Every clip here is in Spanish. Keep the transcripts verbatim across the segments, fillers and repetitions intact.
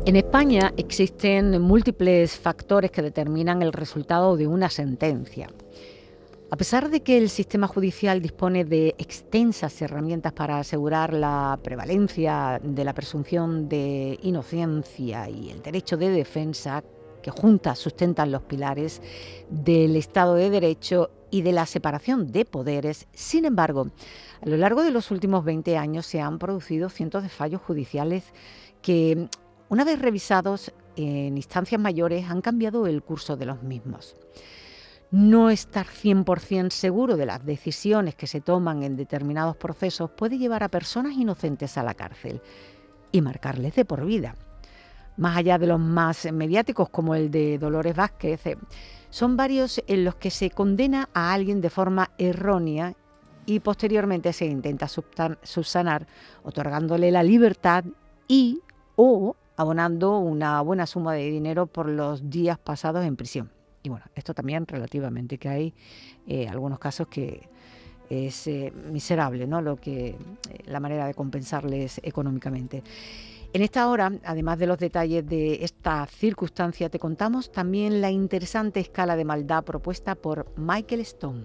En España existen múltiples factores que determinan el resultado de una sentencia. A pesar de que el sistema judicial dispone de extensas herramientas para asegurar la prevalencia de la presunción de inocencia y el derecho de defensa, que juntas sustentan los pilares del Estado de Derecho y de la separación de poderes, sin embargo, a lo largo de los últimos veinte años se han producido cientos de fallos judiciales que, una vez revisados en instancias mayores, han cambiado el curso de los mismos. No estar cien por ciento seguro de las decisiones que se toman en determinados procesos puede llevar a personas inocentes a la cárcel y marcarles de por vida. Más allá de los más mediáticos, como el de Dolores Vázquez, son varios en los que se condena a alguien de forma errónea y posteriormente se intenta subsanar, otorgándole la libertad y o abonando una buena suma de dinero por los días pasados en prisión. Y bueno, esto también relativamente, que hay eh, algunos casos que es eh, miserable, ¿no? Lo que, eh, la manera de compensarles económicamente. En esta hora, además de los detalles de esta circunstancia, te contamos también la interesante escala de maldad propuesta por Michael Stone.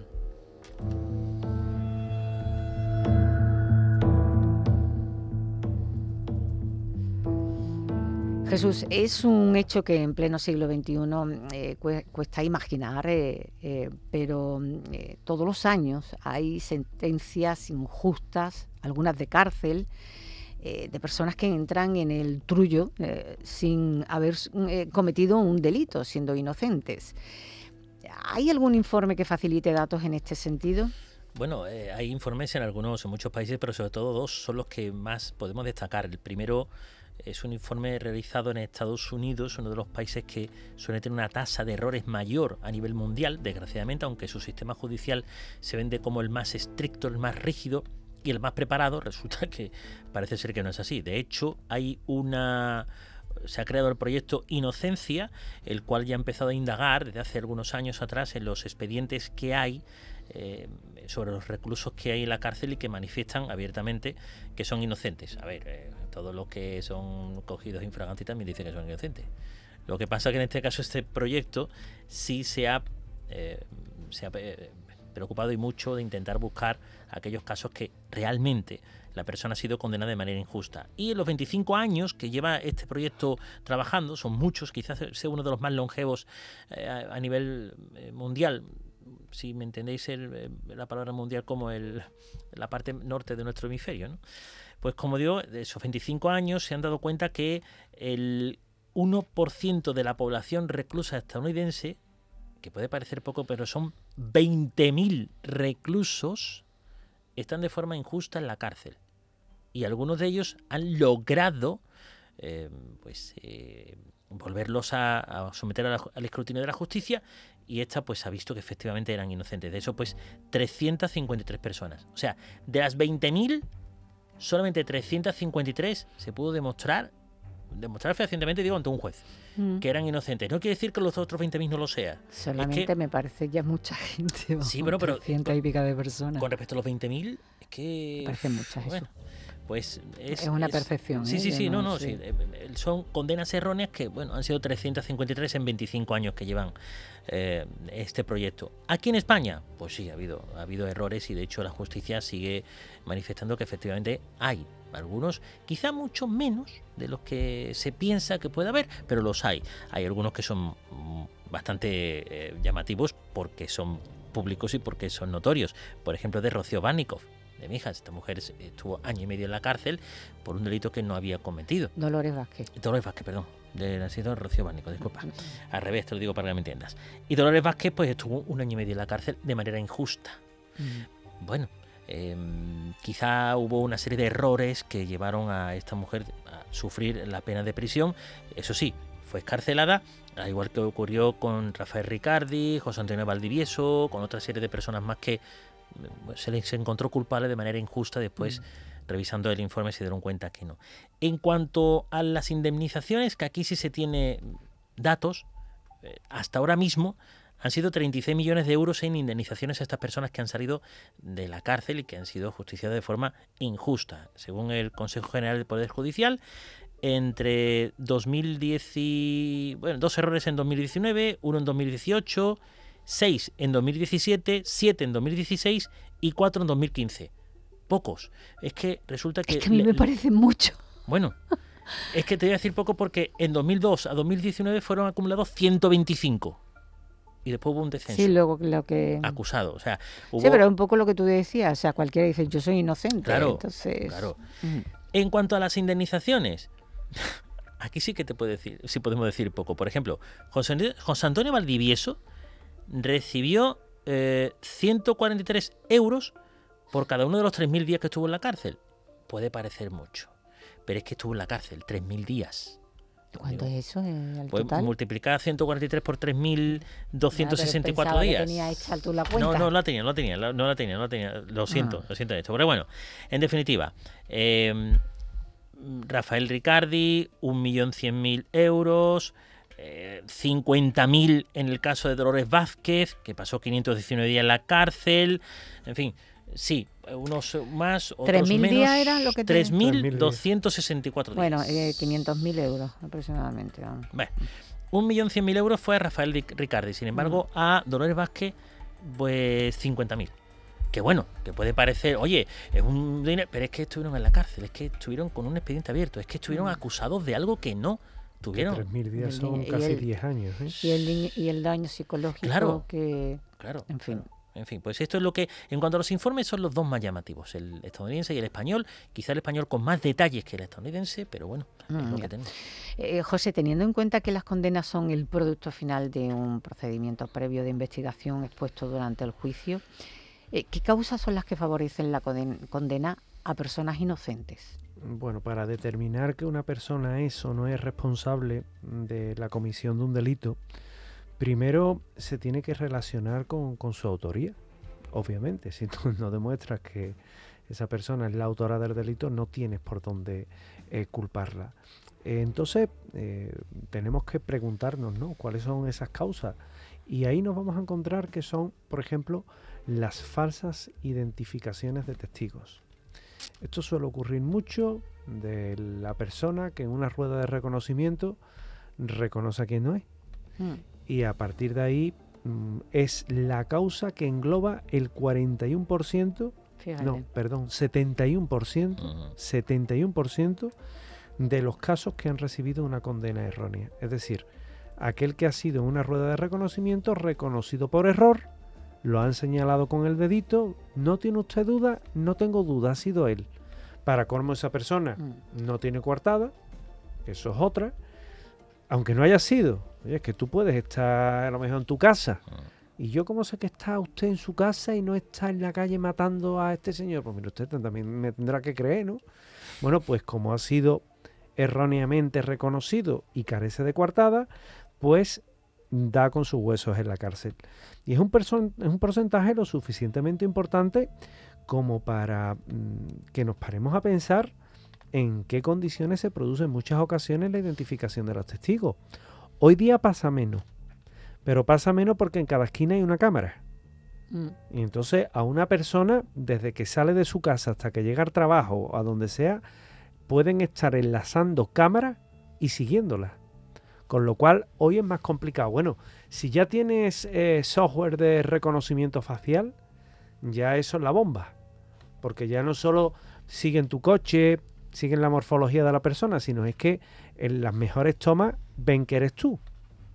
Jesús, es un hecho que en pleno siglo veintiuno eh, cuesta imaginar, eh, eh, pero eh, todos los años hay sentencias injustas, algunas de cárcel, eh, de personas que entran en el trullo eh, sin haber eh, cometido un delito, siendo inocentes. ¿Hay algún informe que facilite datos en este sentido? Bueno, eh, hay informes en algunos, en muchos países, pero sobre todo dos son los que más podemos destacar. El primero es un informe realizado en Estados Unidos, uno de los países que suele tener una tasa de errores mayor a nivel mundial, desgraciadamente, aunque su sistema judicial se vende como el más estricto, el más rígido y el más preparado. Resulta que parece ser que no es así. De hecho, hay una... se ha creado el proyecto Inocencia, el cual ya ha empezado a indagar desde hace algunos años atrás en los expedientes que hay eh, sobre los reclusos que hay en la cárcel y que manifiestan abiertamente que son inocentes. A ver, eh, todos los que son cogidos infraganti también dicen que son inocentes. Lo que pasa es que en este caso este proyecto sí se ha, eh, se ha eh, preocupado y mucho de intentar buscar aquellos casos que realmente la persona ha sido condenada de manera injusta. Y en los veinticinco años que lleva este proyecto trabajando, son muchos, quizás sea uno de los más longevos eh, a, a nivel eh, mundial, si me entendéis el, la palabra mundial como el, la parte norte de nuestro hemisferio, ¿no? Pues como digo, de esos veinticinco años se han dado cuenta que el uno por ciento de la población reclusa estadounidense, que puede parecer poco, pero son veinte mil reclusos, están de forma injusta en la cárcel. Y algunos de ellos han logrado eh, pues eh, volverlos a, a someter a la, al escrutinio de la justicia, y esta pues ha visto que efectivamente eran inocentes. De eso pues trescientas cincuenta y tres personas. O sea, de las veinte mil, solamente trescientas cincuenta y tres se pudo demostrar, demostrar fehacientemente, digo, ante un juez, mm. que eran inocentes. No quiere decir que los otros veinte mil no lo sean. Solamente es que, me parece ya mucha gente. Sí, bueno, pero trescientas y pica de personas. Con respecto a los veinte mil, es que... Me parecen muchas, bueno, eso. Pues es, es una es, percepción. Sí, ¿eh? sí, sí, no, no, no, sí. sí. Son condenas erróneas que, bueno, han sido trescientas cincuenta y tres en veinticinco años que llevan eh, este proyecto. Aquí en España, pues sí, ha habido, ha habido errores, y de hecho la justicia sigue manifestando que efectivamente hay algunos, quizá mucho menos de los que se piensa que puede haber, pero los hay. Hay algunos que son bastante eh, llamativos porque son públicos y porque son notorios. Por ejemplo, de Rocío Bannikov, de mi hija. Esta mujer estuvo año y medio en la cárcel por un delito que no había cometido. Dolores Vázquez. Dolores Vázquez, perdón. De la señora Rocío Bannikov, disculpa. Al revés, te lo digo para que me entiendas. Y Dolores Vázquez pues estuvo un año y medio en la cárcel de manera injusta. Mm. Bueno, eh, quizá hubo una serie de errores que llevaron a esta mujer a sufrir la pena de prisión. Eso sí, fue excarcelada, al igual que ocurrió con Rafael Ricardi, José Antonio Valdivieso, con otra serie de personas más que se les encontró culpable de manera injusta. Después, mm. revisando el informe, se dieron cuenta que no. En cuanto a las indemnizaciones, que aquí sí se tiene datos, eh, hasta ahora mismo han sido treinta y seis millones de euros en indemnizaciones a estas personas que han salido de la cárcel y que han sido justiciadas de forma injusta. Según el Consejo General del Poder Judicial, entre dos mil diez y... Bueno, dos errores en dos mil diecinueve, uno en dos mil dieciocho, seis en dos mil diecisiete, siete en dos mil dieciséis y cuatro en dos mil quince. Pocos. Es que resulta que... Es que a mí le, me parece mucho. Bueno, es que te voy a decir poco porque en dos mil dos a dos mil diecinueve fueron acumulados ciento veinticinco. Y después hubo un descenso. Sí, luego lo que... Acusado, o sea... Hubo... Sí, pero un poco lo que tú decías, o sea, cualquiera dice, yo soy inocente, claro, entonces... Claro. Mm. En cuanto a las indemnizaciones, aquí sí que te puedo decir, sí podemos decir poco. Por ejemplo, José, José Antonio Valdivieso recibió eh, ciento cuarenta y tres euros por cada uno de los tres mil días que estuvo en la cárcel. Puede parecer mucho, pero es que estuvo en la cárcel tres mil días. ¿Cuánto es eso eh, al Pues total? multiplicar ciento cuarenta y tres por tres mil doscientos sesenta y cuatro Claro, días. Que tenía hecha tú la cuenta. No, no la tenía, no la tenía, no la tenía, no la tenía. Lo siento, Ah. lo siento de esto. Pero bueno, en definitiva, eh, Rafael Ricardi, un millón cien mil euros, eh, cincuenta mil en el caso de Dolores Vázquez, que pasó quinientos diecinueve días en la cárcel, en fin. Sí, unos más, otros ¿tres mil menos. días era lo que te- tres mil doscientos sesenta y cuatro días. Bueno, eh, quinientos mil euros aproximadamente. Vamos. Bueno, un millón cien mil euros fue a Rafael Ricardi. Sin embargo, Mm. a Dolores Vázquez, pues cincuenta mil. Que bueno, que puede parecer, oye, es un dinero, pero es que estuvieron en la cárcel, es que estuvieron con un expediente abierto, es que estuvieron Mm. acusados de algo que no tuvieron. tres mil días Y el son di- y casi el- diez años. ¿eh? Y el, di- y el daño psicológico Claro. que... Claro. En fin. Claro. En fin, pues esto es lo que, en cuanto a los informes, son los dos más llamativos, el estadounidense y el español. Quizá el español con más detalles que el estadounidense, pero bueno, es Mm, lo ya. que tenemos. Eh, José, teniendo en cuenta que las condenas son el producto final de un procedimiento previo de investigación expuesto durante el juicio, eh, ¿qué causas son las que favorecen la conden- condena a personas inocentes? Bueno, para determinar que una persona es o no es responsable de la comisión de un delito, primero se tiene que relacionar con, con su autoría. Obviamente, si tú no demuestras que esa persona es la autora del delito, no tienes por dónde eh, culparla. Eh, entonces, eh, tenemos que preguntarnos, ¿no?, cuáles son esas causas. Y ahí nos vamos a encontrar que son, por ejemplo, las falsas identificaciones de testigos. Esto suele ocurrir mucho de la persona que en una rueda de reconocimiento reconoce a quien no es. Mm. Y a partir de ahí mm, es la causa que engloba el cuarenta y uno por ciento, Fíjate. no, perdón, setenta y uno por ciento, Ujú. setenta y uno por ciento de los casos que han recibido una condena errónea. Es decir, aquel que ha sido en una rueda de reconocimiento reconocido por error, lo han señalado con el dedito, no tiene usted duda, no tengo duda, ha sido él. Para colmo, esa persona Mm. no tiene coartada, que eso es otra, aunque no haya sido. Oye, es que tú puedes estar a lo mejor en tu casa. Y yo, ¿cómo sé que está usted en su casa y no está en la calle matando a este señor? Pues mire, usted también me tendrá que creer, ¿no? Bueno, pues como ha sido erróneamente reconocido y carece de coartada, pues da con sus huesos en la cárcel. Y es un, person- es un porcentaje lo suficientemente importante como para mm, que nos paremos a pensar en qué condiciones se produce en muchas ocasiones la identificación de los testigos. Hoy día pasa menos, pero pasa menos porque en cada esquina hay una cámara. Mm. Y entonces a una persona, desde que sale de su casa hasta que llega al trabajo o a donde sea, pueden estar enlazando cámaras y siguiéndolas. Con lo cual hoy es más complicado. Bueno, si ya tienes eh, software de reconocimiento facial, ya eso es la bomba. Porque ya no solo siguen tu coche, siguen la morfología de la persona, sino es que en las mejores tomas ven que eres tú.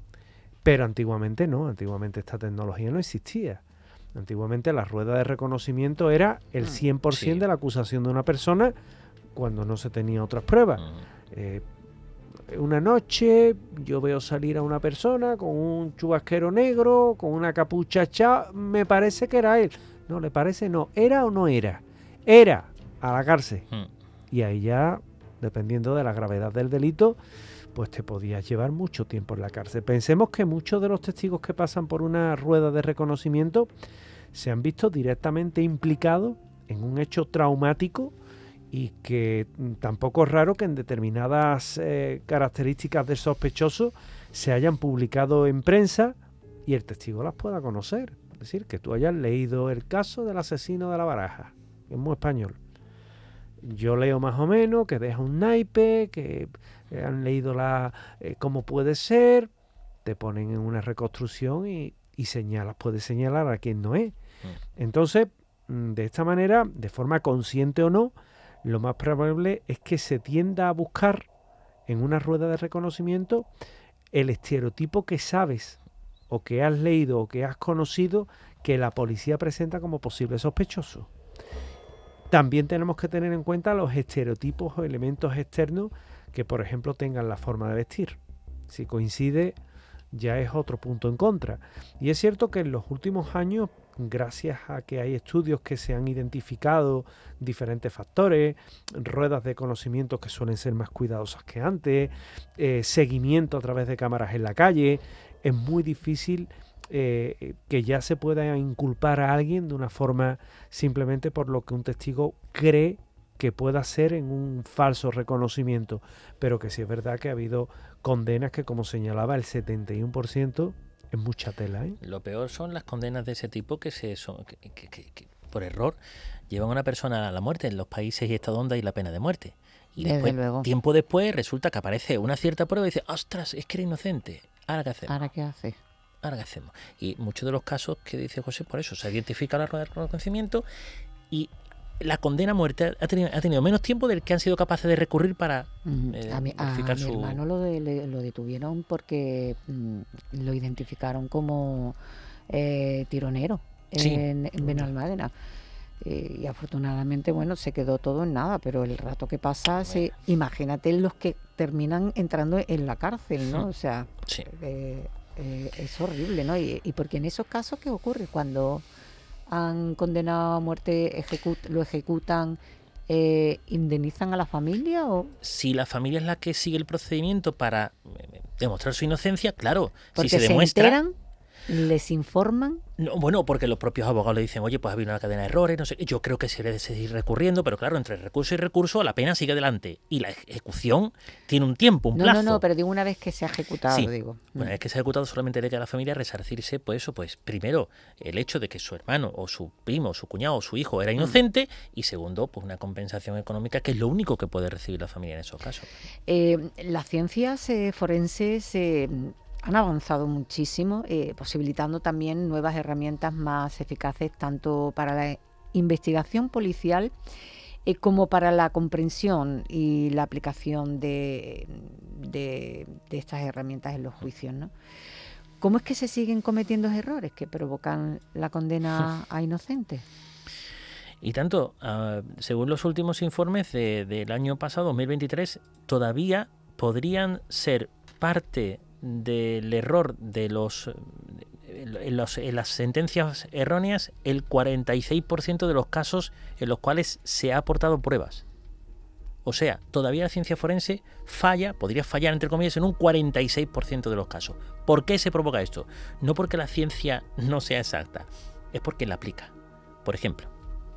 Pero antiguamente no, antiguamente esta tecnología no existía. Antiguamente la rueda de reconocimiento era el cien por ciento Sí. de la acusación de una persona cuando no se tenía otras pruebas. Ujú. Eh, una noche yo veo salir a una persona con un chubasquero negro, con una capucha echada, me parece que era él. No, le parece no, era o no era. Era, a la cárcel. Mm. Y ahí ya, dependiendo de la gravedad del delito, pues te podías llevar mucho tiempo en la cárcel. Pensemos que muchos de los testigos que pasan por una rueda de reconocimiento se han visto directamente implicados en un hecho traumático y que mm, tampoco es raro que en determinadas eh, características del sospechoso se hayan publicado en prensa y el testigo las pueda conocer. Es decir, que tú hayas leído el caso del asesino de la Baraja, que es muy español. yo leo más o menos, que deja un naipe, que eh, han leído la eh, cómo puede ser, te ponen en una reconstrucción y, y señalas, puedes señalar a quién no es. Mm. Entonces, de esta manera, de forma consciente o no, lo más probable es que se tienda a buscar en una rueda de reconocimiento el estereotipo que sabes o que has leído o que has conocido que la policía presenta como posible sospechoso. También tenemos que tener en cuenta los estereotipos o elementos externos que, por ejemplo, tengan la forma de vestir. Si coincide, ya es otro punto en contra. Y es cierto que en los últimos años, gracias a que hay estudios que se han identificado diferentes factores, ruedas de conocimiento que suelen ser más cuidadosas que antes, eh, seguimiento a través de cámaras en la calle, es muy difícil eh, que ya se pueda inculpar a alguien de una forma simplemente por lo que un testigo cree que pueda ser en un falso reconocimiento, pero que sí es verdad que ha habido condenas que, como señalaba, el setenta y uno por ciento es mucha tela, ¿eh? Lo peor son las condenas de ese tipo que, se son, que, que, que, que por error llevan a una persona a la muerte en los países y estados donde hay la pena de muerte. Y Desde después, luego. tiempo después, resulta que aparece una cierta prueba y dice, ostras, es que era inocente. ¿Ahora qué hacemos? ¿Ahora qué hace? ¿Ahora qué hacemos? Y muchos de los casos que dice José, por eso, se identifica la rueda de reconocimiento y la condena a muerte ha tenido, ha tenido menos tiempo del que han sido capaces de recurrir para Mm, eh, a mi, a verificar mi su... hermano lo, de- le- lo detuvieron porque mm, lo identificaron como eh, tironero Sí. en, en Benalmádena. Eh, y afortunadamente, bueno, se quedó todo en nada, pero el rato que pasa, se, imagínate los que terminan entrando en la cárcel, ¿no? Mm. O sea, Sí. eh, eh, es horrible, ¿no? Y, y porque en esos casos, ¿qué ocurre? Cuando han condenado a muerte, ejecut- lo ejecutan, eh, ¿indemnizan a la familia o...? Si la familia es la que sigue el procedimiento para eh, demostrar su inocencia, claro, Porque si se se, demuestra... enteran, les informan. No, bueno, porque los propios abogados le dicen, oye, pues ha habido una cadena de errores, no sé, yo creo que se debe de seguir recurriendo, pero claro, entre recurso y recurso la pena sigue adelante y la ejecución tiene un tiempo, un No, plazo. no, no, pero digo una vez que se ha ejecutado, Sí. digo. Una vez que se ha ejecutado, solamente le queda a la familia resarcirse, pues eso, pues primero, el hecho de que su hermano o su primo, su cuñado o su hijo era inocente y segundo, pues una compensación económica que es lo único que puede recibir la familia en esos casos. Eh, las ciencias eh, forenses eh, han avanzado muchísimo, eh, posibilitando también nuevas herramientas más eficaces tanto para la investigación policial eh, como para la comprensión y la aplicación de, de, de estas herramientas en los juicios, ¿no? ¿Cómo es que se siguen cometiendo errores que provocan la condena a inocentes? Y tanto, uh, según los últimos informes de, del año pasado, dos mil veintitrés, todavía podrían ser parte del error de los en, los en las sentencias erróneas el cuarenta y seis por ciento de los casos en los cuales se ha aportado pruebas. O sea, todavía la ciencia forense falla, podría fallar entre comillas, en un cuarenta y seis por ciento de los casos. ¿Por qué se provoca esto? No porque la ciencia no sea exacta, es porque la aplica. Por ejemplo,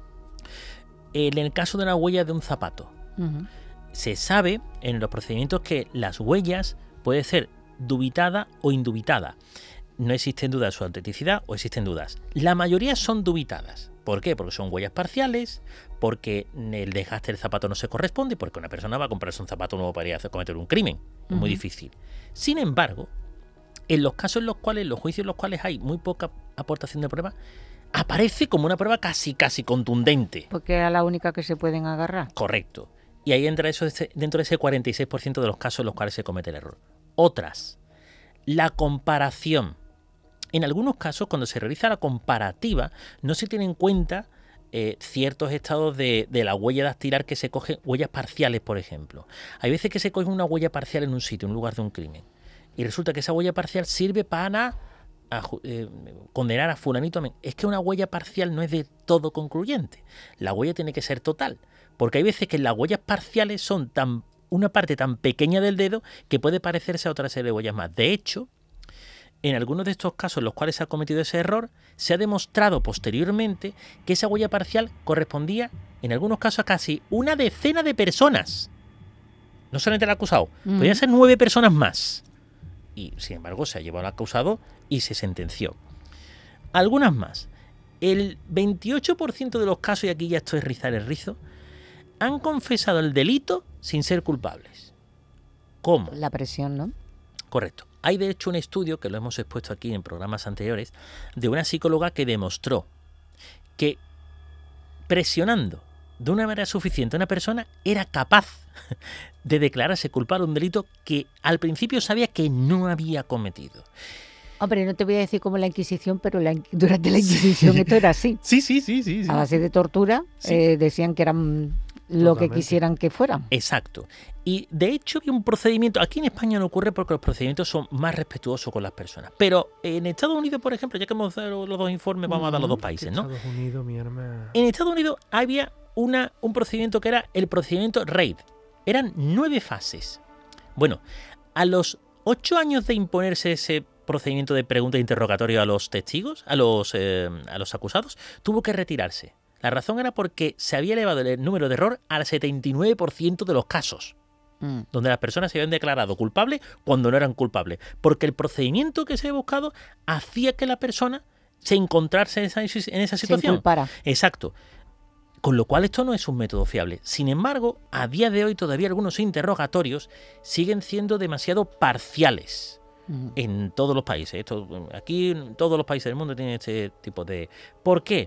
en el caso de una huella de un zapato, Uh-huh. se sabe en los procedimientos que las huellas pueden ser dubitada o indubitada. No existen dudas de su autenticidad o existen dudas. La mayoría son dubitadas. ¿Por qué? Porque son huellas parciales, porque el desgaste del zapato no se corresponde, porque una persona va a comprarse un zapato nuevo para ir a hacer, cometer un crimen. Es muy Ujú. difícil. Sin embargo, en los casos en los cuales, en los juicios en los cuales hay muy poca aportación de prueba, aparece como una prueba casi, casi contundente. Porque era la única que se pueden agarrar. Correcto. Y ahí entra eso dentro de ese cuarenta y seis por ciento de los casos en los cuales se comete el error. Otras, la comparación. En algunos casos, cuando se realiza la comparativa, no se tiene en cuenta eh, ciertos estados de, de la huella dactilar que se cogen, huellas parciales, por ejemplo. Hay veces que se coge una huella parcial en un sitio, en un lugar de un crimen, y resulta que esa huella parcial sirve para a, eh, condenar a fulanito. Es que una huella parcial no es de todo concluyente. La huella tiene que ser total. Porque hay veces que las huellas parciales son tan, una parte tan pequeña del dedo que puede parecerse a otra serie de huellas más. De hecho, en algunos de estos casos en los cuales se ha cometido ese error, se ha demostrado posteriormente que esa huella parcial correspondía, en algunos casos, a casi una decena de personas. No solamente el acusado, Mm. podrían ser nueve personas más. Y, sin embargo, se ha llevado al acusado y se sentenció. Algunas más. El veintiocho por ciento de los casos, y aquí ya esto es rizar el rizo, han confesado el delito sin ser culpables. ¿Cómo? La presión, ¿no? Correcto. Hay de hecho un estudio, que lo hemos expuesto aquí en programas anteriores, de una psicóloga que demostró que presionando de una manera suficiente a una persona era capaz de declararse culpable de un delito que al principio sabía que no había cometido. Hombre, no te voy a decir como la Inquisición, pero la, durante la Inquisición esto era así. Sí, sí, sí, sí. sí. A base de tortura, sí. eh, decían que eran lo Totalmente. que quisieran que fueran. Exacto. Y de hecho había un procedimiento, aquí en España no ocurre porque los procedimientos son más respetuosos con las personas, pero en Estados Unidos, por ejemplo, ya que hemos dado los dos informes, vamos uh-huh. a dar los dos países, ¿no? Estados Unidos, mi hermana. En Estados Unidos había una, un procedimiento que era el procedimiento RAID. Eran nueve fases. Bueno, a los ocho años de imponerse ese procedimiento de pregunta e interrogatorio a los testigos, a los, eh, a los acusados, tuvo que retirarse. La razón era porque se había elevado el número de error al setenta y nueve por ciento de los casos, mm. donde las personas se habían declarado culpables cuando no eran culpables, porque el procedimiento que se había buscado hacía que la persona se encontrase en esa, en esa situación. Se inculpara. Exacto. Con lo cual esto no es un método fiable. Sin embargo, a día de hoy todavía algunos interrogatorios siguen siendo demasiado parciales. En todos los países. Esto, aquí todos los países del mundo tienen este tipo de... ¿Por qué?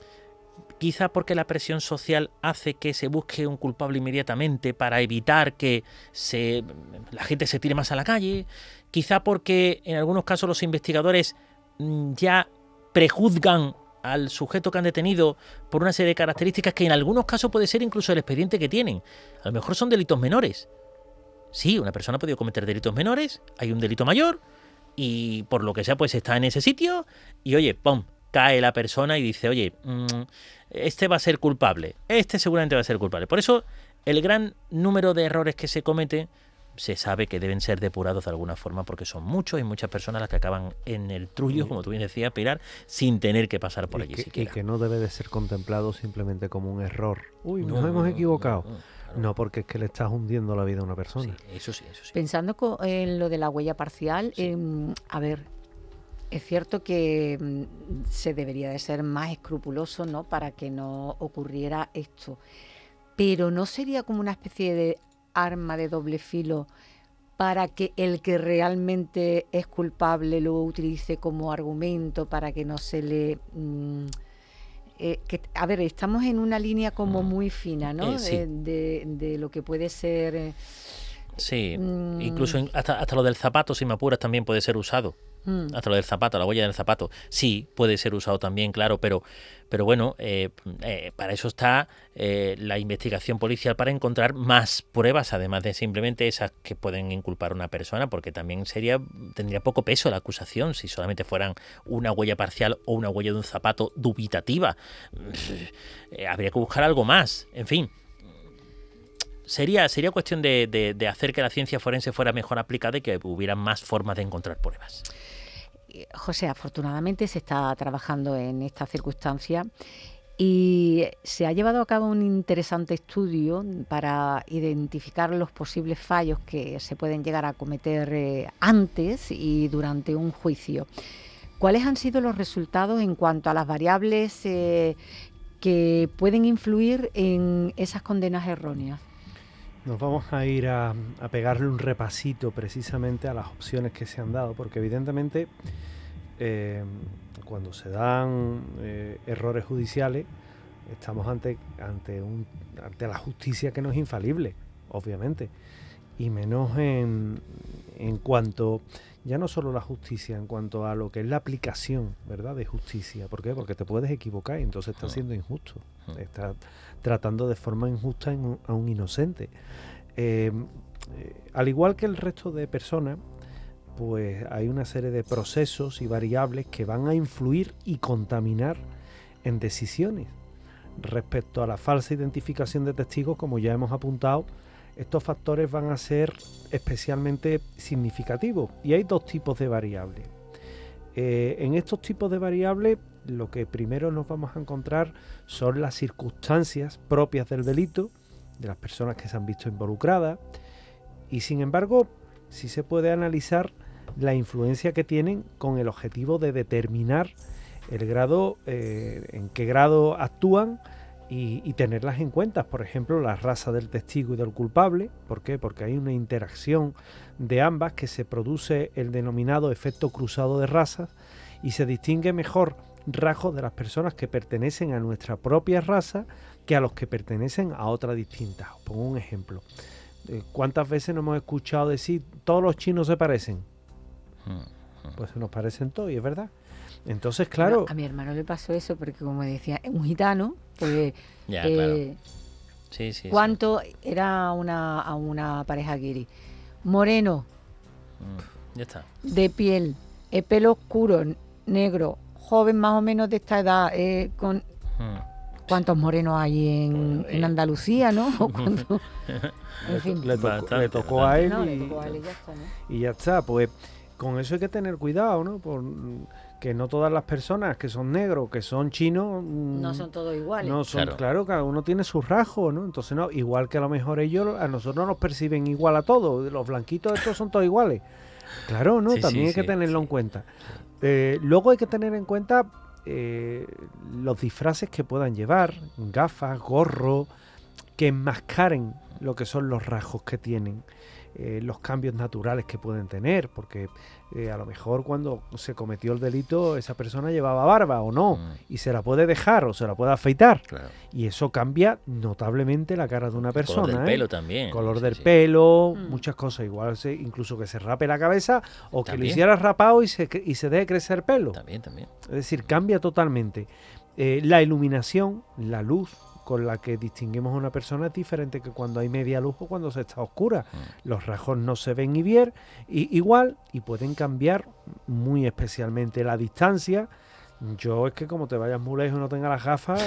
Quizá porque la presión social hace que se busque un culpable inmediatamente para evitar que se, la gente se tire más a la calle. Quizá porque en algunos casos los investigadores ya prejuzgan al sujeto que han detenido por una serie de características que en algunos casos puede ser incluso el expediente que tienen. A lo mejor son delitos menores. Sí, una persona ha podido cometer delitos menores, hay un delito mayor y por lo que sea pues está en ese sitio y oye, ¡pum!, cae la persona y dice, oye, mmm, este va a ser culpable, este seguramente va a ser culpable. Por eso el gran número de errores que se cometen se sabe que deben ser depurados de alguna forma porque son muchos y muchas personas las que acaban en el trullo, como tú bien decías, Pilar, sin tener que pasar por y allí que, siquiera. Y que no debe de ser contemplado simplemente como un error. Uy, no, nos hemos no, equivocado. No, no, no. No, porque es que le estás hundiendo la vida a una persona. Sí, eso sí, eso sí. Pensando en lo de la huella parcial, sí. eh, a ver, es cierto que mm, se debería de ser más escrupuloso, ¿no?, para que no ocurriera esto. Pero ¿no sería como una especie de arma de doble filo para que el que realmente es culpable lo utilice como argumento para que no se le... Mmm, Eh, que, a ver, estamos en una línea como muy fina, ¿no? Eh, sí. de, de, de lo que puede ser... Eh, sí, mm, incluso en, hasta, hasta lo del zapato, si me apuras, también puede ser usado. Mm. Hasta lo del zapato, la huella del zapato. Sí, puede ser usado también, claro, pero, pero bueno, eh, eh, para eso está eh, la investigación policial, para encontrar más pruebas, además de simplemente esas que pueden inculpar a una persona, porque también sería tendría poco peso la acusación si solamente fueran una huella parcial o una huella de un zapato dubitativa. Eh, habría que buscar algo más, en fin. Sería, sería cuestión de, de, de hacer que la ciencia forense fuera mejor aplicada y que hubiera más formas de encontrar pruebas. José, afortunadamente se está trabajando en esta circunstancia y se ha llevado a cabo un interesante estudio para identificar los posibles fallos que se pueden llegar a cometer eh, antes y durante un juicio. ¿Cuáles han sido los resultados en cuanto a las variables eh, que pueden influir en esas condenas erróneas? Nos vamos a ir a, a pegarle un repasito precisamente a las opciones que se han dado, porque evidentemente eh, cuando se dan eh, errores judiciales estamos ante, ante, un, ante la justicia, que no es infalible, obviamente, y menos en, en cuanto, ya no solo la justicia, en cuanto a lo que es la aplicación, ¿verdad?, de justicia. ¿Por qué? Porque te puedes equivocar y entonces estás siendo injusto, estás tratando de forma injusta en un, a un inocente. Eh, eh, al igual que el resto de personas, pues hay una serie de procesos y variables que van a influir y contaminar en decisiones. Respecto a la falsa identificación de testigos, como ya hemos apuntado, estos factores van a ser especialmente significativos y hay dos tipos de variables. Eh, en estos tipos de variables, lo que primero nos vamos a encontrar son las circunstancias propias del delito, de las personas que se han visto involucradas, y sin embargo sí se puede analizar la influencia que tienen con el objetivo de determinar el grado, eh, en qué grado actúan y, y tenerlas en cuenta. Por ejemplo, la raza del testigo y del culpable. ¿Por qué? Porque hay una interacción de ambas que se produce el denominado efecto cruzado de razas y se distingue mejor rasgos de las personas que pertenecen a nuestra propia raza que a los que pertenecen a otra distinta. Os pongo un ejemplo. ¿Cuántas veces nos hemos escuchado decir todos los chinos se parecen? Pues se nos parecen todos y es verdad. Entonces, claro... No, a mi hermano le pasó eso porque, como decía, es un gitano, pues... Ya, eh, claro. Sí, sí, ¿Cuánto sí. era una, a una pareja guiri? Moreno. Mm, ya está. De piel, eh, pelo oscuro, negro, joven más o menos de esta edad, eh, con... Mm. ¿Cuántos morenos hay en, en Andalucía, no? En fin. Le, tocó, bastante, le tocó bastante. a él, no, y, le tocó a él y ya está, ¿no? Y ya está, pues con eso hay que tener cuidado, ¿no? Por, que no todas las personas que son negros, que son chinos... No son todos iguales. No son, claro. claro, cada uno tiene sus rasgos, ¿no? Entonces, no, igual que a lo mejor ellos, a nosotros no nos perciben igual a todos. Los blanquitos estos son todos iguales. Claro, ¿no? Sí, También sí, hay que sí, tenerlo sí. en cuenta. Eh, luego hay que tener en cuenta... Eh, los disfraces que puedan llevar, gafas, gorro, que enmascaren lo que son los rasgos que tienen, eh, los cambios naturales que pueden tener, porque eh, a lo mejor cuando se cometió el delito esa persona llevaba barba o no, mm. y se la puede dejar o se la puede afeitar, claro. Y eso cambia notablemente la cara de una persona. El color del ¿eh? pelo también. Color sí, del sí. pelo, mm. muchas cosas, igual se, incluso que se rape la cabeza o ¿También? que lo hiciera rapado y se, y se deje crecer pelo. También, también. Es decir, cambia totalmente. Eh, la iluminación, la luz con la que distinguimos a una persona es diferente que cuando hay media luz o cuando se está oscura. Mm. Los rasgos no se ven y bien, y, igual, y pueden cambiar muy especialmente la distancia. Yo es que como te vayas muy lejos y no tengas las gafas,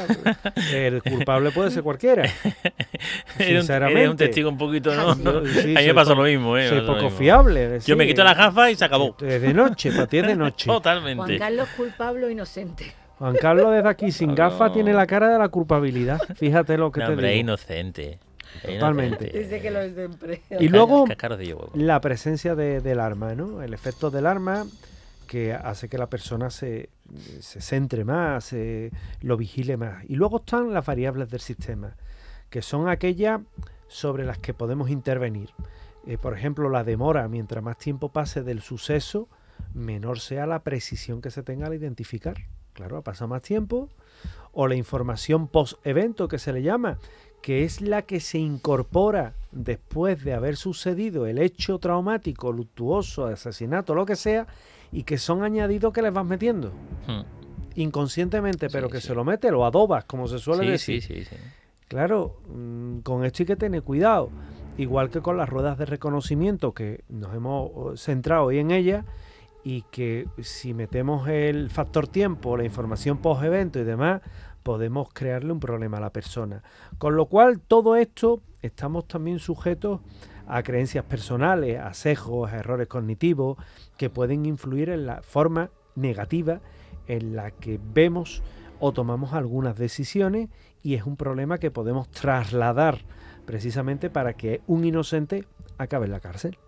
el culpable puede ser cualquiera. Sinceramente. Eres un testigo un poquito, ¿no? Yo, sí, a mí me pasó poco, lo mismo, ¿eh? Soy me poco mismo. fiable. Decir, Yo me quito las gafas y se acabó. Es de noche, para ti es de noche. Totalmente. Juan Carlos culpable o inocente. Juan Carlos desde aquí sin gafas tiene la cara de la culpabilidad. Fíjate lo que no, te hombre, digo. Es inocente. Totalmente. Inocente. Dice que lo es siempre. Y luego de la presencia de, del arma, ¿no? El efecto del arma que hace que la persona se, se centre más, se, lo vigile más. Y luego están las variables del sistema, que son aquellas sobre las que podemos intervenir. Eh, por ejemplo, la demora, mientras más tiempo pase del suceso, menor sea la precisión que se tenga al identificar. Claro, ha pasado más tiempo. O la información post-evento, que se le llama, que es la que se incorpora después de haber sucedido el hecho traumático, luctuoso, asesinato, lo que sea, y que son añadidos que les vas metiendo. Hmm. Inconscientemente, pero sí, que sí. se lo mete, lo adobas, como se suele sí, decir. Sí, sí, sí. Claro, mmm, con esto hay que tener cuidado. Igual que con las ruedas de reconocimiento, que nos hemos centrado hoy en ellas, y que si metemos el factor tiempo, la información post-evento y demás, podemos crearle un problema a la persona. Con lo cual, todo esto estamos también sujetos a creencias personales, a sesgos, a errores cognitivos, que pueden influir en la forma negativa en la que vemos o tomamos algunas decisiones, y es un problema que podemos trasladar precisamente para que un inocente acabe en la cárcel.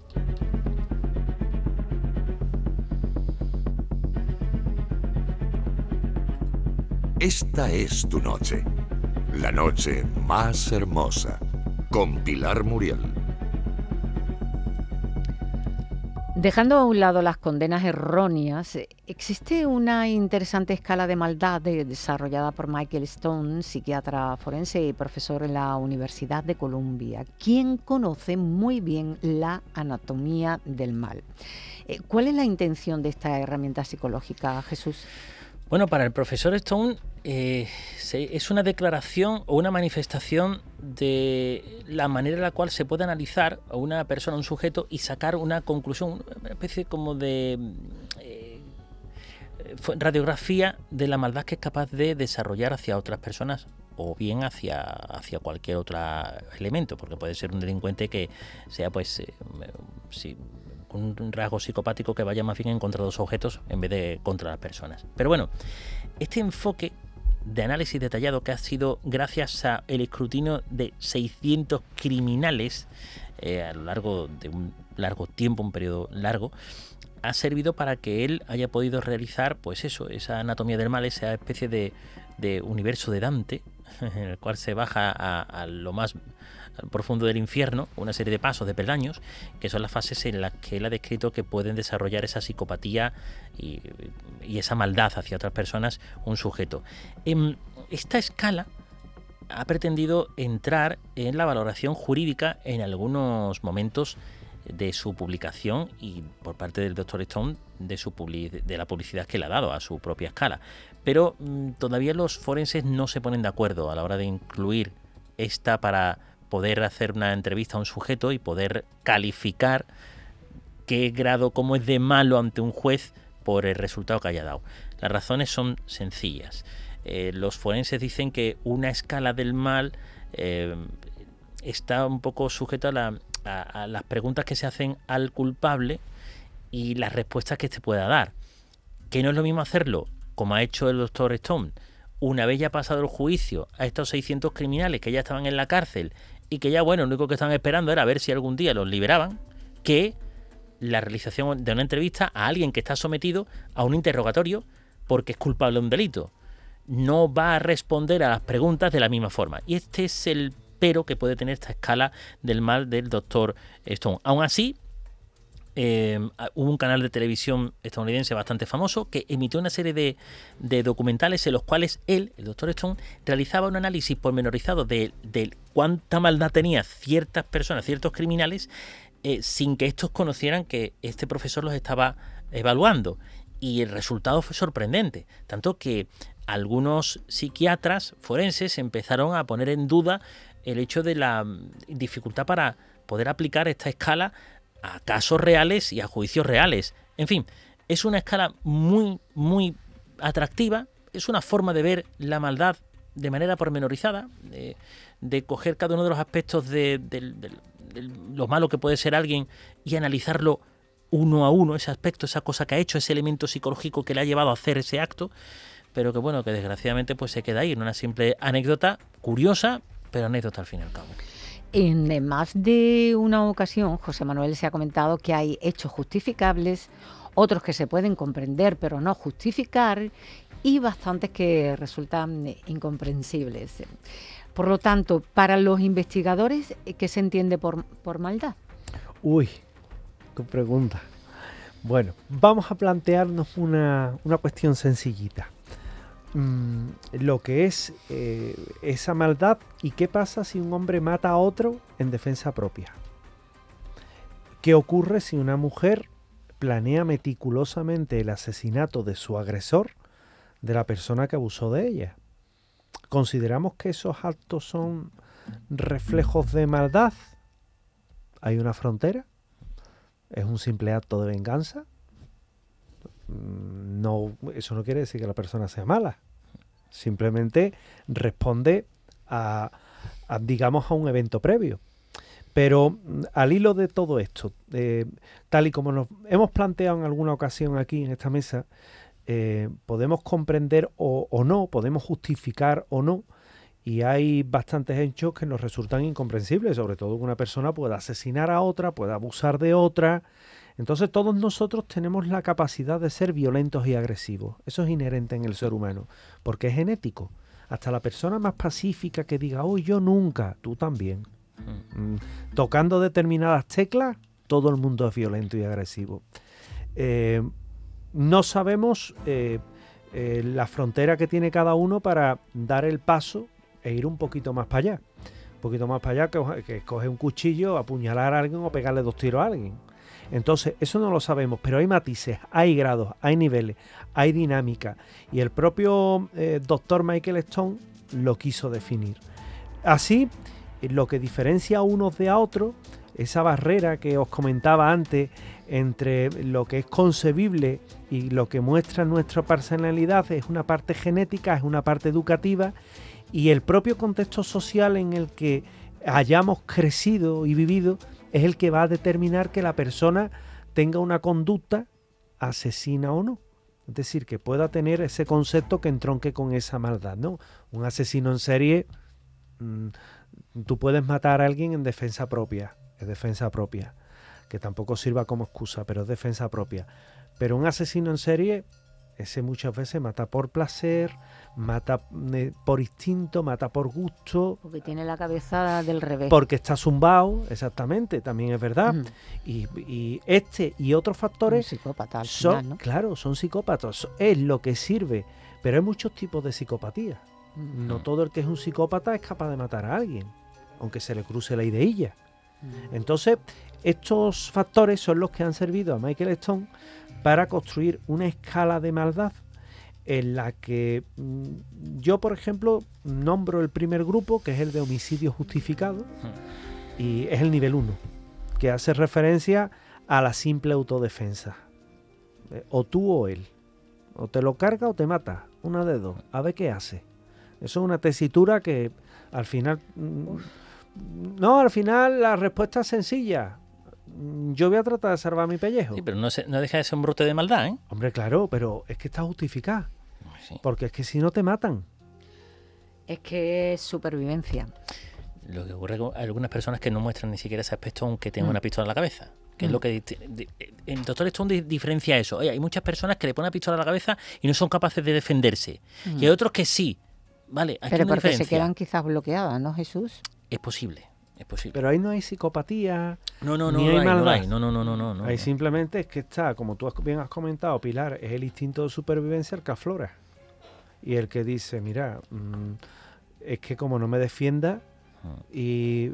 Esta es tu noche, la noche más hermosa, con Pilar Muriel. Dejando a un lado las condenas erróneas, existe una interesante escala de maldad de, desarrollada por Michael Stone, psiquiatra forense y profesor en la Universidad de Columbia, quien conoce muy bien la anatomía del mal. Eh, ¿Cuál es la intención de esta herramienta psicológica, Jesús? Bueno, para el profesor Stone eh, se, es una declaración o una manifestación de la manera en la cual se puede analizar a una persona, a un sujeto, y sacar una conclusión, una especie como de eh, radiografía de la maldad que es capaz de desarrollar hacia otras personas o bien hacia, hacia cualquier otro elemento, porque puede ser un delincuente que sea pues eh, sí, un rasgo psicopático que vaya más bien en contra de los objetos en vez de contra las personas. Pero bueno, este enfoque de análisis detallado, que ha sido gracias al escrutinio de seiscientos criminales eh, a lo largo de un largo tiempo, un periodo largo, ha servido para que él haya podido realizar pues eso, esa anatomía del mal, esa especie de, de universo de Dante, en el cual se baja a, a lo más profundo del infierno, una serie de pasos, de peldaños, que son las fases en las que él ha descrito que pueden desarrollar esa psicopatía y, y esa maldad hacia otras personas un sujeto. En esta escala ha pretendido entrar en la valoración jurídica en algunos momentos de su publicación y por parte del doctor Stone de, su publi de la publicidad que le ha dado a su propia escala. Pero mmm, todavía los forenses no se ponen de acuerdo a la hora de incluir esta para poder hacer una entrevista a un sujeto y poder calificar qué grado, cómo es de malo ante un juez por el resultado que haya dado. Las razones son sencillas. Eh, los forenses dicen que una escala del mal eh, está un poco sujeta a, la, a, a las preguntas que se hacen al culpable y las respuestas que éste pueda dar. Que no es lo mismo hacerlo, como ha hecho el doctor Stone, una vez ya pasado el juicio a estos seiscientos criminales que ya estaban en la cárcel y que ya, bueno, lo único que estaban esperando era ver si algún día los liberaban, que la realización de una entrevista a alguien que está sometido a un interrogatorio porque es culpable de un delito. No va a responder a las preguntas de la misma forma. Y este es el pero que puede tener esta escala del mal del doctor Stone. Aún así, eh, hubo un canal de televisión estadounidense bastante famoso que emitió una serie de, de documentales en los cuales él, el doctor Stone, realizaba un análisis pormenorizado de, de cuánta maldad tenía ciertas personas, ciertos criminales, eh, sin que estos conocieran que este profesor los estaba evaluando. Y el resultado fue sorprendente, tanto que algunos psiquiatras forenses empezaron a poner en duda el hecho de la dificultad para poder aplicar esta escala a casos reales y a juicios reales. En fin, es una escala muy, muy atractiva, es una forma de ver la maldad de manera pormenorizada, de, de coger cada uno de los aspectos de, de, de, de lo malo que puede ser alguien y analizarlo uno a uno, ese aspecto, esa cosa que ha hecho, ese elemento psicológico que le ha llevado a hacer ese acto, pero que bueno, que desgraciadamente pues se queda ahí en una simple anécdota curiosa, pero anécdota al fin y al cabo. En más de una ocasión, José Manuel se ha comentado que hay hechos justificables, otros que se pueden comprender pero no justificar y bastantes que resultan incomprensibles. Por lo tanto, para los investigadores, ¿qué se entiende por, por maldad? Uy, qué pregunta. Bueno, vamos a plantearnos una, una cuestión sencillita. Mm, lo que es eh, esa maldad y qué pasa si un hombre mata a otro en defensa propia. ¿Qué ocurre si una mujer planea meticulosamente el asesinato de su agresor, de la persona que abusó de ella? ¿Consideramos que esos actos son reflejos de maldad? ¿Hay una frontera? ¿Es un simple acto de venganza? No, eso no quiere decir que la persona sea mala. Simplemente responde a, a digamos, a un evento previo. Pero al hilo de todo esto, eh, tal y como nos hemos planteado en alguna ocasión aquí en esta mesa, eh, podemos comprender o, o no, podemos justificar o no, y hay bastantes hechos que nos resultan incomprensibles, sobre todo que una persona pueda asesinar a otra, pueda abusar de otra. Entonces todos nosotros tenemos la capacidad de ser violentos y agresivos. Eso es inherente en el ser humano, porque es genético. Hasta la persona más pacífica que diga, oh, yo nunca, tú también. Mm. Tocando determinadas teclas, todo el mundo es violento y agresivo. Eh, no sabemos eh, eh, la frontera que tiene cada uno para dar el paso e ir un poquito más para allá. Un poquito más para allá que, que coge un cuchillo, apuñalar a alguien o pegarle dos tiros a alguien. Entonces, eso no lo sabemos, pero hay matices, hay grados, hay niveles, hay dinámica. Y el propio eh, doctor Michael Stone lo quiso definir. Así, lo que diferencia a unos de a otros, esa barrera que os comentaba antes entre lo que es concebible y lo que muestra nuestra personalidad, es una parte genética, es una parte educativa, y el propio contexto social en el que hayamos crecido y vivido es el que va a determinar que la persona tenga una conducta asesina o no. Es decir, que pueda tener ese concepto que entronque con esa maldad, ¿no? Un asesino en serie, mmm, tú puedes matar a alguien en defensa propia, es defensa propia, que tampoco sirva como excusa, pero es defensa propia. Pero un asesino en serie, ese muchas veces mata por placer, mata eh, por instinto, mata por gusto. Porque tiene la cabeza del revés. Porque está zumbado, exactamente, también es verdad. Mm. Y, y este y otros factores Un psicópata al son, final, ¿no? claro, son psicópatas. Es lo que sirve. Pero hay muchos tipos de psicopatía. Mm. No todo el que es un psicópata es capaz de matar a alguien, aunque se le cruce la ideilla. Mm. Entonces, estos factores son los que han servido a Michael Stone para construir una escala de maldad en la que mm, yo, por ejemplo, nombro el primer grupo, que es el de homicidio justificado, y es el nivel uno, que hace referencia a la simple autodefensa. Eh, o tú o él. O te lo carga o te mata. Una de dos. A ver qué hace. Eso es una tesitura que al final... mm, no, al final la respuesta es sencilla. Mm, Yo voy a tratar de salvar mi pellejo. Sí, pero no, se, no deja de ser un brote de maldad, ¿eh? Hombre, claro, pero es que está justificada. Sí. Porque es que si no te matan. Es que es supervivencia. Lo que ocurre con algunas personas que no muestran ni siquiera ese aspecto aunque tengan Mm. una pistola en la cabeza. Que Mm. es lo que di- di- el doctor Stone di- diferencia eso. Oye, hay muchas personas que le ponen una pistola en la cabeza y no son capaces de defenderse. Mm. Y hay otros que sí. Vale, aquí hay Pero una porque se diferencia. quedan quizás bloqueadas, ¿no, Jesús? Es posible, es posible. Pero ahí no hay psicopatía. no, no, no, ni no hay hay, no, maldad. hay. no, no, no, no, no, no. Ahí simplemente es que está, como tú has- bien has comentado, Pilar, es el instinto de supervivencia el que aflora. Y el que dice, mira, mm, es que como no me defienda y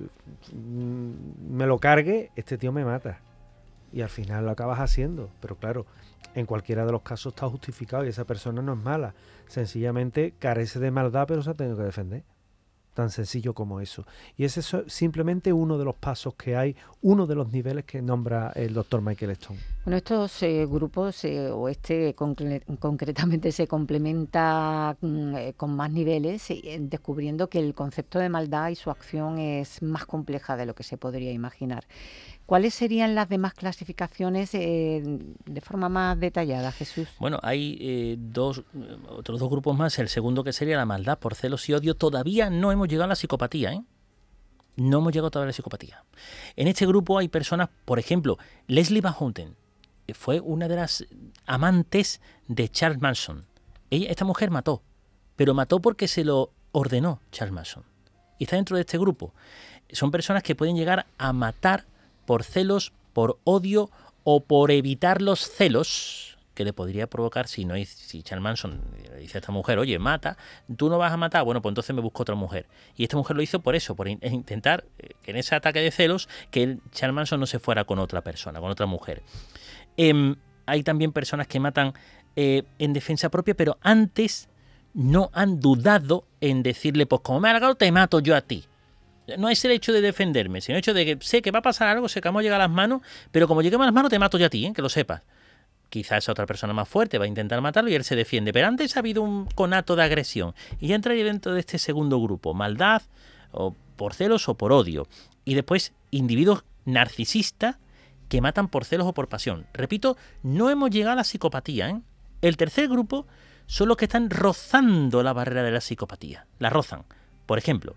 mm, me lo cargue, este tío me mata. Y al final lo acabas haciendo. Pero claro, en cualquiera de los casos está justificado y esa persona no es mala. Sencillamente carece de maldad, pero se ha tenido que defender. Tan sencillo como eso. Y ese es simplemente uno de los pasos que hay, uno de los niveles que nombra el doctor Michael Stone. Bueno, estos eh, grupos, eh, o este concre- concretamente, se complementa mm, eh, con más niveles, eh, descubriendo que el concepto de maldad y su acción es más compleja de lo que se podría imaginar. ¿Cuáles serían las demás clasificaciones eh, de forma más detallada, Jesús? Bueno, hay eh, dos, eh, otros dos grupos más. El segundo, que sería la maldad por celos y odio. Todavía no hemos llegado a la psicopatía, ¿eh? No hemos llegado todavía a la psicopatía. En este grupo hay personas, por ejemplo, Leslie Van Houten eh, fue una de las amantes de Charles Manson. Ella, esta mujer mató, pero mató porque se lo ordenó Charles Manson. Y está dentro de este grupo. Son personas que pueden llegar a matar por celos, por odio o por evitar los celos que le podría provocar si no si Charles Manson le dice a esta mujer, oye, mata, tú no vas a matar, bueno, pues entonces me busco otra mujer. Y esta mujer lo hizo por eso, por in- intentar eh, que en ese ataque de celos que el Charles Manson no se fuera con otra persona, con otra mujer. Eh, hay también personas que matan eh, en defensa propia, pero antes no han dudado en decirle, pues como me ha halagado, te mato yo a ti. No es el hecho de defenderme, sino el hecho de que sé que va a pasar algo, sé que vamos a llegar a las manos, pero como lleguemos a las manos te mato yo a ti, ¿eh? Que lo sepas. Quizás esa otra persona más fuerte va a intentar matarlo y él se defiende, pero antes ha habido un conato de agresión. Y ya entraría dentro de este segundo grupo, maldad, o por celos o por odio. Y después, individuos narcisistas que matan por celos o por pasión. Repito, no hemos llegado a la psicopatía, ¿eh? El tercer grupo son los que están rozando la barrera de la psicopatía. La rozan. Por ejemplo,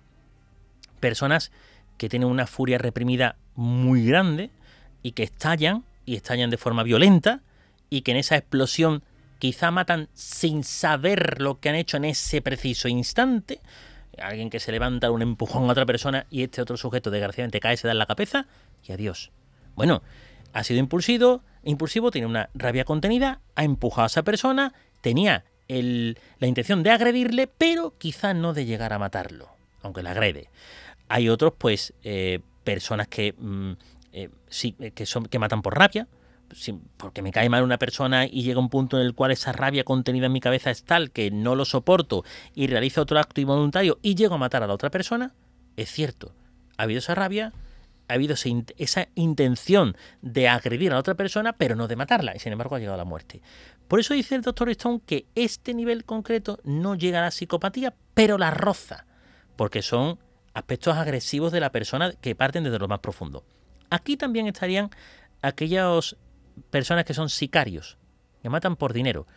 personas que tienen una furia reprimida muy grande y que estallan, y estallan de forma violenta, y que en esa explosión quizá matan sin saber lo que han hecho en ese preciso instante. Alguien que se levanta un empujón a otra persona y este otro sujeto desgraciadamente cae, se da en la cabeza y adiós. Bueno, ha sido impulsivo, impulsivo, tiene una rabia contenida, ha empujado a esa persona, tenía el, la intención de agredirle, pero quizá no de llegar a matarlo, aunque le agrede. Hay otros, pues, eh, personas que, mm, eh, sí, que, son, que matan por rabia, sí, porque me cae mal una persona y llega un punto en el cual esa rabia contenida en mi cabeza es tal que no lo soporto y realizo otro acto involuntario y llego a matar a la otra persona. Es cierto, ha habido esa rabia, ha habido esa intención de agredir a la otra persona, pero no de matarla, y sin embargo ha llegado a la muerte. Por eso dice el doctor Stone que este nivel concreto no llega a la psicopatía, pero la roza, porque son aspectos agresivos de la persona que parten desde lo más profundo. Aquí también estarían aquellas personas que son sicarios, que matan por dinero.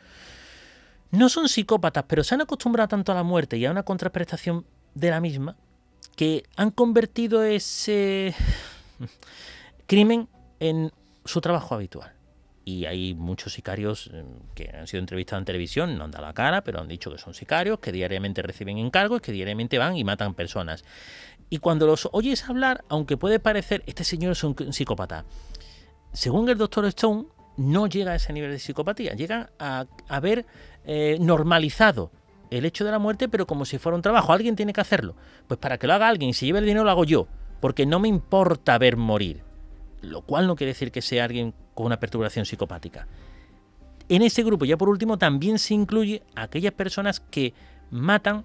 No son psicópatas, pero se han acostumbrado tanto a la muerte y a una contraprestación de la misma, que han convertido ese crimen en su trabajo habitual. y hay muchos sicarios que han sido entrevistados en televisión, no han dado la cara, pero han dicho que son sicarios, que diariamente reciben encargos, que diariamente van y matan personas. Y cuando los oyes hablar, aunque puede parecer, este señor es un psicópata, según el doctor Stone, no llega a ese nivel de psicopatía, llega a haber eh, normalizado el hecho de la muerte, pero como si fuera un trabajo. Alguien tiene que hacerlo. Pues para que lo haga alguien y se lleve el dinero, lo hago yo, porque no me importa ver morir. Lo cual no quiere decir que sea alguien con una perturbación psicopática. En ese grupo, ya por último, también se incluye a aquellas personas que matan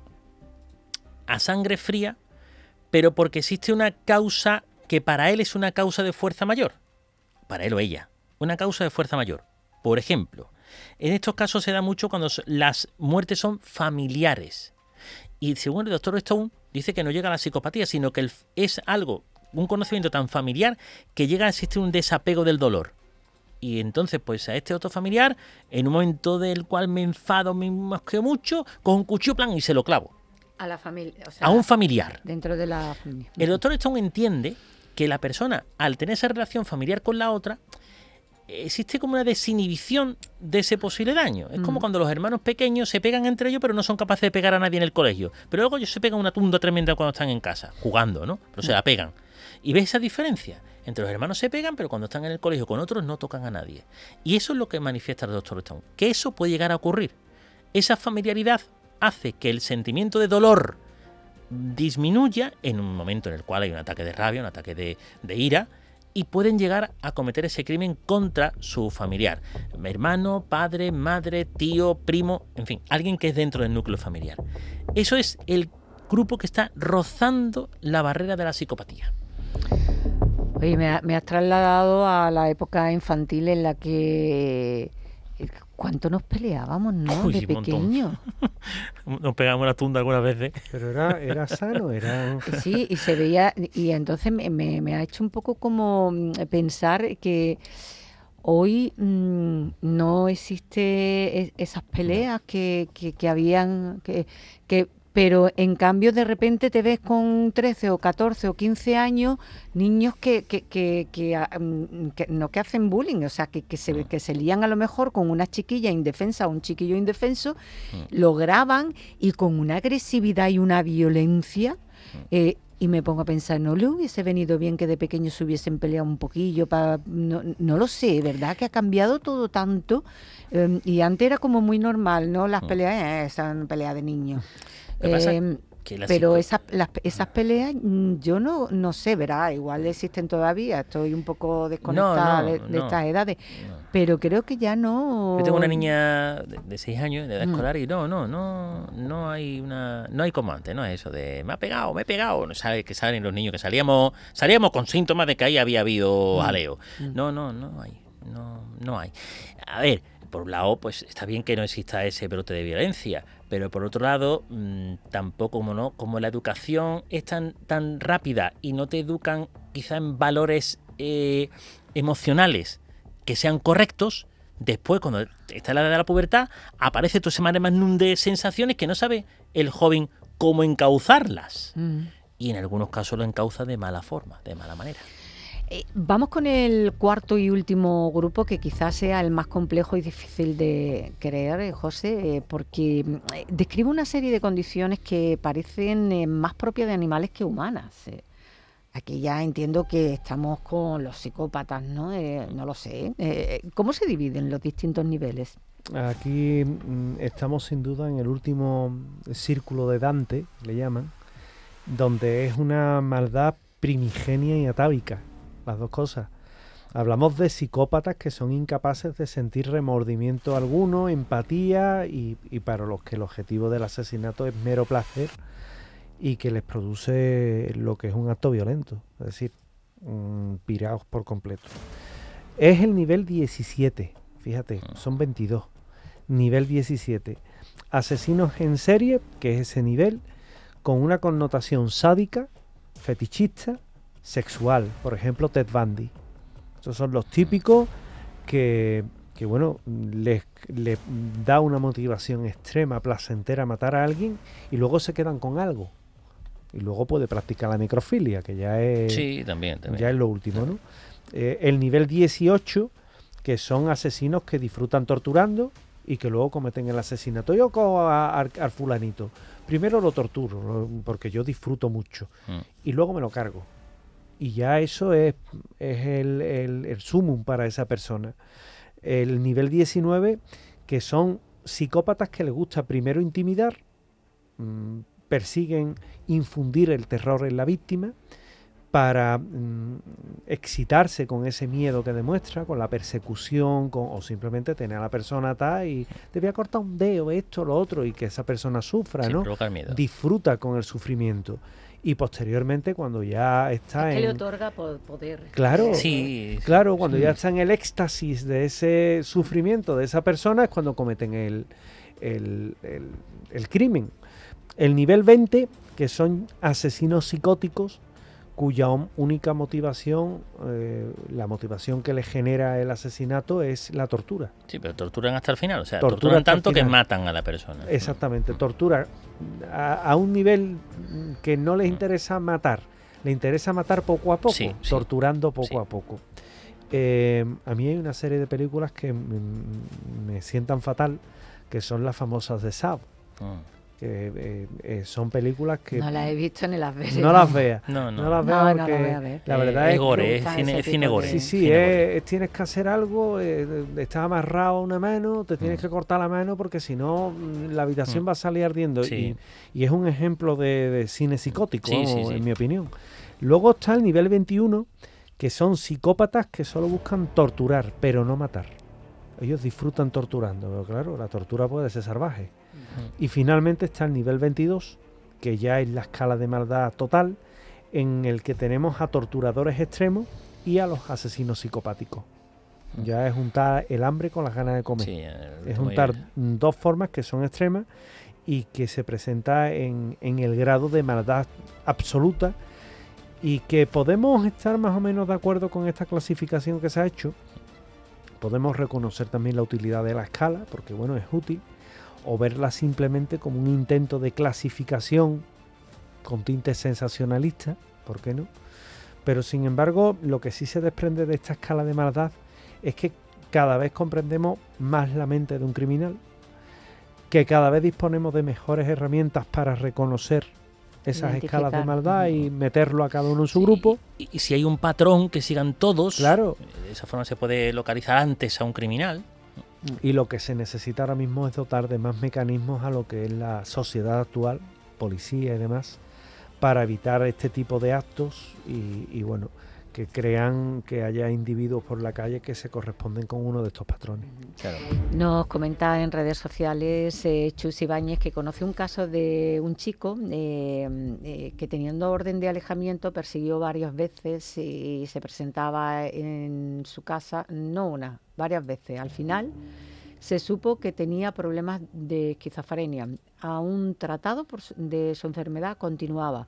a sangre fría, pero porque existe una causa que para él es una causa de fuerza mayor. Para él o ella. Una causa de fuerza mayor. Por ejemplo, en estos casos se da mucho cuando las muertes son familiares. Y según el doctor Stone, dice que no llega a la psicopatía, sino que es algo, un conocimiento tan familiar que llega a existir un desapego del dolor. Y entonces, pues a este otro familiar, en un momento del cual me enfado, me mosqueo mucho, con un cuchillo plan y se lo clavo. A la familia. O sea, a un familiar. Dentro de la familia. El doctor Stone entiende que la persona, al tener esa relación familiar con la otra, existe como una desinhibición de ese posible daño. Es como mm. cuando los hermanos pequeños se pegan entre ellos, pero no son capaces de pegar a nadie en el colegio. Pero luego ellos se pegan una tunda tremenda cuando están en casa, jugando, ¿no? Pero mm. se la pegan. Y ves esa diferencia. Entre los hermanos se pegan, pero cuando están en el colegio con otros no tocan a nadie. Y eso es lo que manifiesta el doctor Stone. Que eso puede llegar a ocurrir. Esa familiaridad hace que el sentimiento de dolor disminuya en un momento en el cual hay un ataque de rabia, un ataque de, de ira, y pueden llegar a cometer ese crimen contra su familiar. Hermano, padre, madre, tío, primo, en fin, alguien que es dentro del núcleo familiar. Eso es el grupo que está rozando la barrera de la psicopatía. Oye, me, ha, me has trasladado a la época infantil en la que... ¿Cuánto nos peleábamos, no? Uy, de pequeño. Nos pegamos la tunda algunas veces. Pero era, era sano, era... Sí, y se veía... Y entonces me, me, me ha hecho un poco como pensar que hoy mmm, no existe esas peleas que, que, que habían... que, que pero en cambio de repente te ves con trece o catorce o quince años niños que, que, que, que, que no que hacen bullying, o sea, que, que, se, que se lían a lo mejor con una chiquilla indefensa o un chiquillo indefenso, lo graban y con una agresividad y una violencia, eh, y me pongo a pensar, ¿no le hubiese venido bien que de pequeños se hubiesen peleado un poquillo? Pa, no, no lo sé, ¿verdad? Que ha cambiado todo tanto, eh, y antes era como muy normal, ¿no? Las peleas, eh, son peleas de niños. Eh, pero esa, las, esas peleas yo no, no sé, verá, igual existen todavía, estoy un poco desconectada no, no, de, de no, estas edades, no. Pero creo que ya no. Yo tengo una niña de, de seis años de edad mm. escolar y no, no, no, no hay una, no hay como antes, no es eso de me ha pegado, me he pegado, no sabe que salen los niños que salíamos, salíamos con síntomas de que ahí había habido mm. jaleo. Mm. No, no, no hay, no, no hay. A ver, por un lado, pues está bien que no exista ese brote de violencia, pero por otro lado, mmm, tampoco como no, como la educación es tan, tan rápida y no te educan quizá en valores eh, emocionales que sean correctos, después cuando está en la edad de la pubertad, aparece todo ese mare magnum de sensaciones que no sabe el joven cómo encauzarlas. Mm. Y en algunos casos lo encauza de mala forma, de mala manera. Eh, vamos con el cuarto y último grupo, que quizás sea el más complejo y difícil de creer, eh, José, eh, porque eh, describe una serie de condiciones que parecen eh, más propias de animales que humanas. Eh, aquí ya entiendo que estamos con los psicópatas, ¿no? Eh, no lo sé. Eh, ¿Cómo se dividen los distintos niveles? Aquí mm, estamos sin duda en el último círculo de Dante, le llaman, donde es una maldad primigenia y atávica. Las dos cosas. Hablamos de psicópatas que son incapaces de sentir remordimiento alguno, empatía y, y para los que el objetivo del asesinato es mero placer y que les produce lo que es un acto violento, es decir, um, pirados por completo. Es el nivel diecisiete, fíjate, son veintidós. Nivel diecisiete. Asesinos en serie, que es ese nivel, con una connotación sádica, fetichista, sexual, por ejemplo Ted Bundy. Estos son los típicos que, que bueno, les, les da una motivación extrema, placentera matar a alguien y luego se quedan con algo. Y luego puede practicar la necrofilia, que ya es, sí, también, también. Ya es lo último, ¿no? Eh, el nivel dieciocho, que son asesinos que disfrutan torturando y que luego cometen el asesinato. Yo cojo a- a- al fulanito, primero lo torturo, lo- porque yo disfruto mucho, Mm. y luego me lo cargo. Y ya eso es, es el, el, el sumum para esa persona. El nivel diecinueve, que son psicópatas que les gusta primero intimidar, mmm, persiguen infundir el terror en la víctima para mmm, excitarse con ese miedo que demuestra, con la persecución, con, o simplemente tener a la persona atada y te voy a cortar un dedo, esto, lo otro, y que esa persona sufra, Sí, ¿no? provocar miedo. Disfruta con el sufrimiento. Y posteriormente, cuando ya está Es que le en... otorga po- poder. Claro, Sí, Claro, cuando sí. ya está en el éxtasis de ese sufrimiento de esa persona es cuando cometen el, el, el- el crimen. El nivel veinte, que son asesinos psicóticos cuya un- única motivación, eh, la motivación que les genera el asesinato es la tortura. Sí, pero torturan hasta el final, o sea, Tortura torturan hasta el tanto que final. matan a la persona. Exactamente, Mm. tortura a, a un nivel mm, que no les interesa matar, le interesa matar poco a poco, Sí, sí. torturando poco Sí. a poco. Eh, a mí hay una serie de películas que mm, me sientan fatal, que son las famosas de Saw, Mm. que eh, eh, son películas que No las he visto ni las veré. no las veas, No, no. no las No, veas no las porque voy a ver. la Eh, verdad es es gore, que es gusta cine, ese es cine tipo gore. de- sí, sí, cine gore. es- es- tienes que hacer algo, eh, de- está amarrado a una mano, te tienes Mm. que cortar la mano porque si no mm, la habitación Mm. va a salir ardiendo. Sí. Y, y es un ejemplo de, de cine psicótico, Sí, sí, vamos, sí. en mi opinión. Luego está el nivel veintiuno, que son psicópatas que solo buscan torturar, pero no matar. Ellos disfrutan torturando, pero claro, la tortura puede ser salvaje. Y finalmente está el nivel veintidós, que ya es la escala de maldad total, en el que tenemos a torturadores extremos y a los asesinos psicopáticos. Ya es juntar el hambre con las ganas de comer. Sí, el Es último juntar nivel. mm, dos formas que son extremas y que se presenta en, en el grado de maldad absoluta, y que podemos estar más o menos de acuerdo con esta clasificación que se ha hecho. Podemos reconocer también la utilidad de la escala, porque bueno, es útil, o verla simplemente como un intento de clasificación con tintes sensacionalistas, ¿por qué no? Pero sin embargo, lo que sí se desprende de esta escala de maldad es que cada vez comprendemos más la mente de un criminal, que cada vez disponemos de mejores herramientas para reconocer esas escalas de Identificar. maldad y meterlo a cada uno en su Sí, grupo. Y, y si hay un patrón que sigan todos, Claro. de esa forma se puede localizar antes a un criminal. Y lo que se necesita ahora mismo es dotar de más mecanismos a lo que es la sociedad actual, policía y demás, para evitar este tipo de actos y, y bueno, que crean que haya individuos por la calle que se corresponden con uno de estos patrones. Claro. Nos comenta en redes sociales eh, Chus Ibáñez que conoce un caso de un chico eh, eh, que teniendo orden de alejamiento persiguió varias veces y se presentaba en su casa, no una, varias veces. Al final se supo que tenía problemas de esquizofrenia. Aún tratado por su- de su enfermedad, continuaba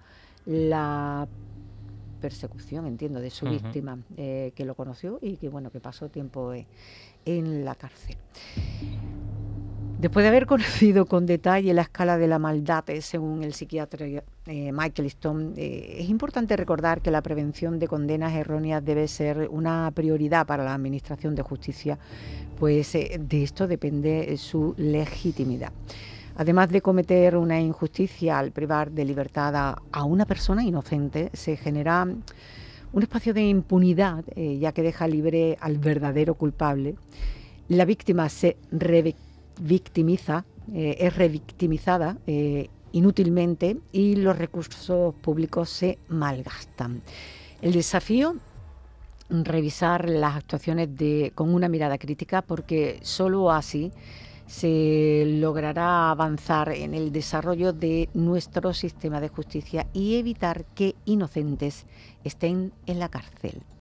la persecución, entiendo, de su Ujú. víctima, eh, que lo conoció y que bueno, que pasó tiempo eh, en la cárcel. Después de haber conocido con detalle la escala de la maldad, eh, según el psiquiatra eh, Michael Stone, eh, es importante recordar que la prevención de condenas erróneas debe ser una prioridad para la Administración de Justicia, pues eh, de esto depende eh, su legitimidad. Además de cometer una injusticia al privar de libertad a, a una persona inocente, se genera un espacio de impunidad, eh, ya que deja libre al verdadero culpable. La víctima se revictimiza, eh, es revictimizada eh, inútilmente y los recursos públicos se malgastan. El desafío, revisar las actuaciones de, con una mirada crítica, porque solo así se logrará avanzar en el desarrollo de nuestro sistema de justicia y evitar que inocentes estén en la cárcel.